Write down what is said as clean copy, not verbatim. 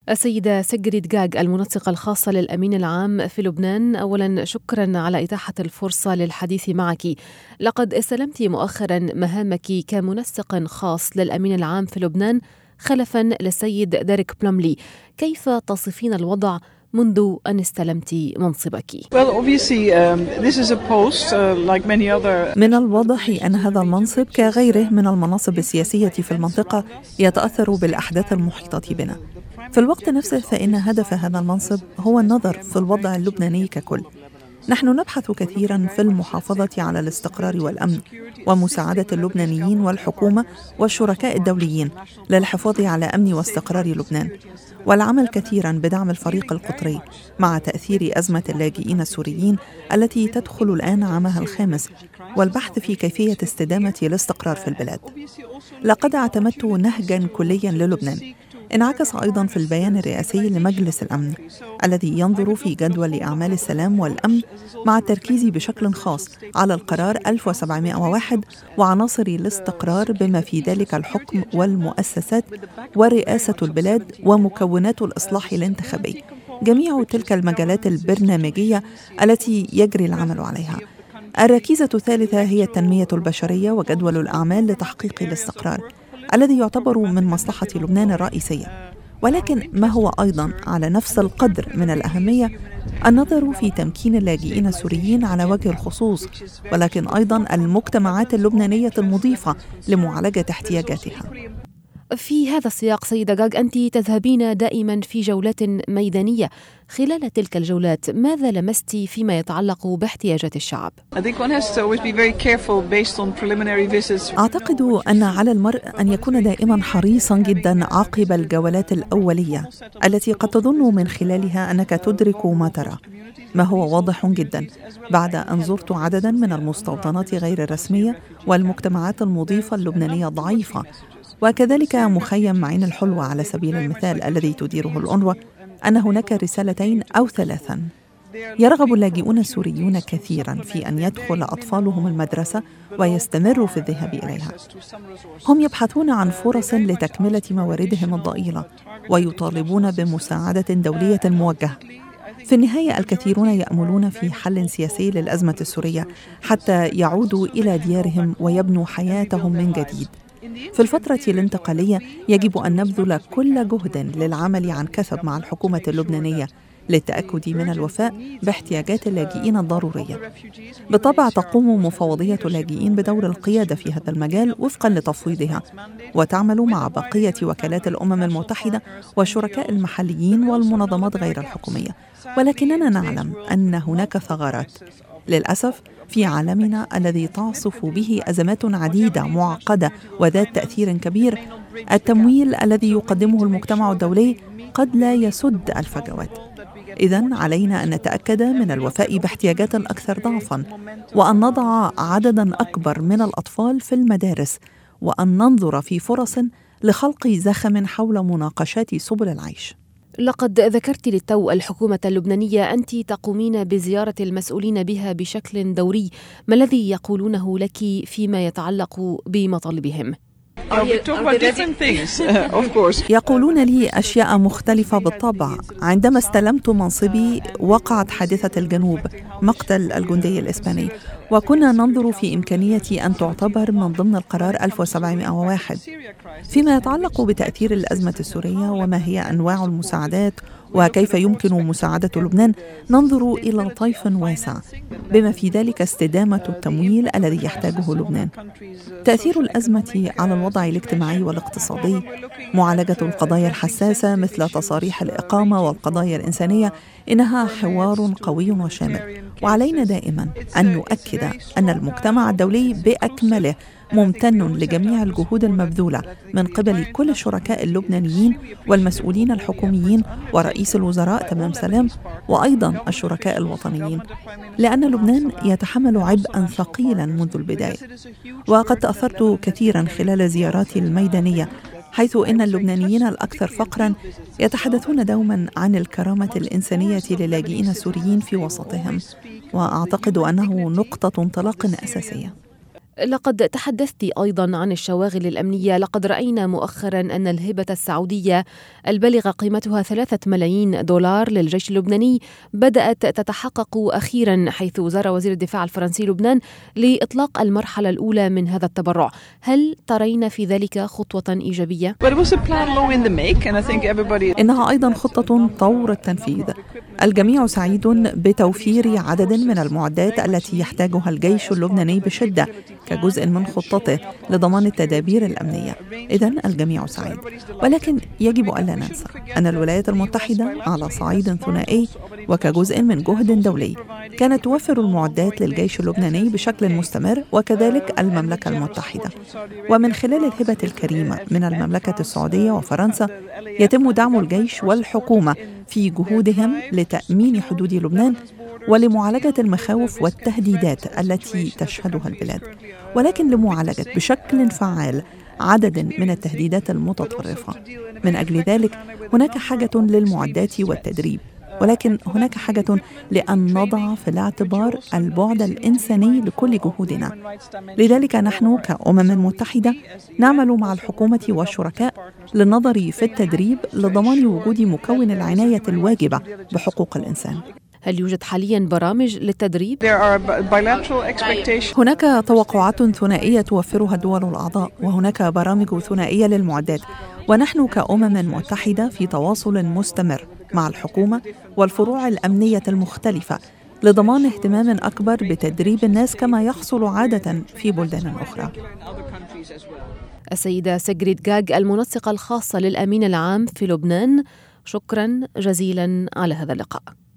السيدة سجريد جاج، المنسقة الخاصة للأمين العام في لبنان، أولا شكرا على إتاحة الفرصة للحديث معك. لقد استلمت مؤخرا مهامك كمنسق خاص للأمين العام في لبنان خلفا للسيد ديريك بلوملي. كيف تصفين الوضع منذ أن استلمت منصبك؟ من الواضح أن هذا المنصب كغيره من المناصب السياسية في المنطقة يتأثر بالأحداث المحيطة بنا. في الوقت نفسه فإن هدف هذا المنصب هو النظر في الوضع اللبناني ككل. نحن نبحث كثيرا في المحافظة على الاستقرار والأمن ومساعدة اللبنانيين والحكومة والشركاء الدوليين للحفاظ على أمن واستقرار لبنان، والعمل كثيرا بدعم الفريق القطري مع تأثير أزمة اللاجئين السوريين التي تدخل الآن عامها الخامس، والبحث في كيفية استدامة الاستقرار في البلاد. لقد اعتمدت نهجا كليا للبنان انعكس أيضا في البيان الرئاسي لمجلس الأمن الذي ينظر في جدول أعمال السلام والأمن مع التركيز بشكل خاص على القرار 1701 وعناصر الاستقرار بما في ذلك الحكم والمؤسسات ورئاسة البلاد ومكونات الإصلاح الانتخابي، جميع تلك المجالات البرنامجية التي يجري العمل عليها. الركيزة الثالثة هي التنمية البشرية وجدول الأعمال لتحقيق الاستقرار الذي يعتبر من مصلحة لبنان الرئيسية. ولكن ما هو أيضا على نفس القدر من الأهمية النظر في تمكين اللاجئين السوريين على وجه الخصوص، ولكن أيضا المجتمعات اللبنانية المضيفة لمعالجة احتياجاتها. في هذا السياق سيدة جاج، أنت تذهبين دائما في جولات ميدانية. خلال تلك الجولات ماذا لمست فيما يتعلق باحتياجات الشعب؟ أعتقد أن على المرء أن يكون دائما حريصا جدا عقب الجولات الأولية التي قد تظن من خلالها أنك تدرك ما ترى. ما هو واضح جدا بعد أن زرت عددا من المستوطنات غير الرسمية والمجتمعات المضيفة اللبنانية ضعيفة، وكذلك مخيم معين الحلوة على سبيل المثال الذي تديره الأونروا، أن هناك رسالتين أو ثلاثا. يرغب اللاجئون السوريون كثيرا في أن يدخل أطفالهم المدرسة ويستمروا في الذهاب إليها. هم يبحثون عن فرص لتكملة مواردهم الضئيلة ويطالبون بمساعدة دولية موجهة. في النهاية الكثيرون يأملون في حل سياسي للأزمة السورية حتى يعودوا إلى ديارهم ويبنوا حياتهم من جديد. في الفترة الانتقالية يجب أن نبذل كل جهد للعمل عن كثب مع الحكومة اللبنانية للتأكد من الوفاء باحتياجات اللاجئين الضرورية. بالطبع تقوم مفوضية اللاجئين بدور القيادة في هذا المجال وفقا لتفويضها، وتعمل مع بقية وكالات الأمم المتحدة والشركاء المحليين والمنظمات غير الحكومية. ولكننا نعلم أن هناك ثغرات للأسف في عالمنا الذي تعصف به أزمات عديدة معقدة وذات تأثير كبير. التمويل الذي يقدمه المجتمع الدولي قد لا يسد الفجوات. إذن علينا أن نتأكد من الوفاء باحتياجات أكثر ضعفاً، وأن نضع عدداً أكبر من الأطفال في المدارس، وأن ننظر في فرص لخلق زخم حول مناقشات سبل العيش. لقد ذكرت للتو الحكومة اللبنانية، أنت تقومين بزيارة المسؤولين بها بشكل دوري. ما الذي يقولونه لك فيما يتعلق بمطالبهم؟ يقولون لي أشياء مختلفة بالطبع. عندما استلمت منصبي وقعت حادثة الجنوب، مقتل الجندي الإسباني، وكنا ننظر في إمكانية أن تعتبر من ضمن القرار 1701 فيما يتعلق بتأثير الأزمة السورية وما هي أنواع المساعدات وكيف يمكن مساعدة لبنان. ننظر إلى طيف واسع بما في ذلك استدامة التمويل الذي يحتاجه لبنان، تأثير الأزمة على الوضع الاجتماعي والاقتصادي، معالجة القضايا الحساسة مثل تصاريح الإقامة والقضايا الإنسانية. إنها حوار قوي وشامل، وعلينا دائما أن نؤكد أن المجتمع الدولي بأكمله ممتن لجميع الجهود المبذولة من قبل كل الشركاء اللبنانيين والمسؤولين الحكوميين ورئيس الوزراء تمام سلام، وأيضا الشركاء الوطنيين، لأن لبنان يتحمل عبئا ثقيلا منذ البداية. وقد تأثرت كثيرا خلال زياراتي الميدانية، حيث إن اللبنانيين الأكثر فقرا يتحدثون دوما عن الكرامة الإنسانية للاجئين السوريين في وسطهم، وأعتقد أنه نقطة انطلاق أساسية. لقد تحدثت أيضا عن الشواغل الأمنية. لقد رأينا مؤخرا أن الهبة السعودية البالغة قيمتها 3 ملايين دولار للجيش اللبناني بدأت تتحقق أخيرا، حيث زار وزير الدفاع الفرنسي لبنان لإطلاق المرحلة الأولى من هذا التبرع. هل ترين في ذلك خطوة إيجابية؟ إنها أيضا خطة طور التنفيذ. الجميع سعيد بتوفير عدد من المعدات التي يحتاجها الجيش اللبناني بشدة كجزء من خطته لضمان التدابير الأمنية. إذن الجميع سعيد، ولكن يجب ألا ننسى أن الولايات المتحدة على صعيد ثنائي وكجزء من جهد دولي كانت توفر المعدات للجيش اللبناني بشكل مستمر، وكذلك المملكة المتحدة. ومن خلال الهبة الكريمة من المملكة السعودية وفرنسا يتم دعم الجيش والحكومة في جهودهم لتأمين حدود لبنان ولمعالجة المخاوف والتهديدات التي تشهدها البلاد، ولكن لمعالجة بشكل فعال عدد من التهديدات المتطرفة. من أجل ذلك هناك حاجة للمعدات والتدريب، ولكن هناك حاجة لأن نضع في الاعتبار البعد الإنساني لكل جهودنا. لذلك نحن كأمم متحدة نعمل مع الحكومة والشركاء للنظر في التدريب لضمان وجود مكون العناية الواجبة بحقوق الإنسان. هل يوجد حاليا برامج للتدريب؟ هناك توقعات ثنائية توفرها الدول الأعضاء، وهناك برامج ثنائية للمعدات، ونحن كأمم متحدة في تواصل مستمر مع الحكومة والفروع الأمنية المختلفة لضمان اهتمام أكبر بتدريب الناس كما يحصل عادة في بلدان أخرى. السيدة سيغريد غاغ، المنسقة الخاصة للأمين العام في لبنان، شكرا جزيلا على هذا اللقاء.